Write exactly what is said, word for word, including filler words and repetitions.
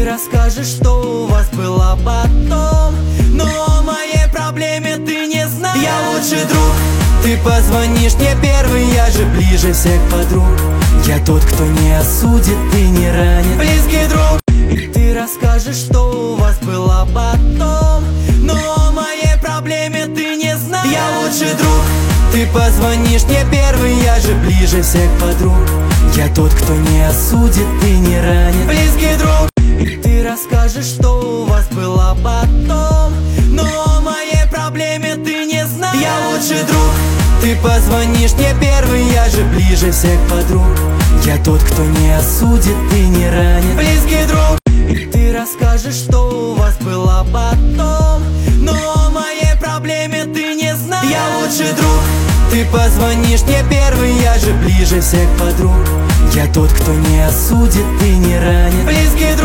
расскажешь, что у вас было потом, но о моей проблеме ты не знаешь. Я лучший друг, ты позвонишь мне первый, я же ближе всех подруг. Я тот, кто не осудит и не ранит. Близкий друг, ты расскажешь, что у вас было потом, но о моей проблеме ты не знаешь. Я лучший друг, ты позвонишь мне первый, я же ближе всех подруг. Я тот, кто не осудит и не ранит. Близкий друг, ты расскажешь, что у вас было потом, но о моей проблеме ты не знаешь. Я лучший друг, ты позвонишь мне первый, я же ближе всех подруг. Я тот, кто не осудит и не ранит. Близкий друг, ты расскажешь, что у вас было потом, но о моей проблеме ты не знаешь. Я лучший друг, ты позвонишь мне первый, я же ближе всех подруг. Я тот, кто не осудит и не ранит. Близкий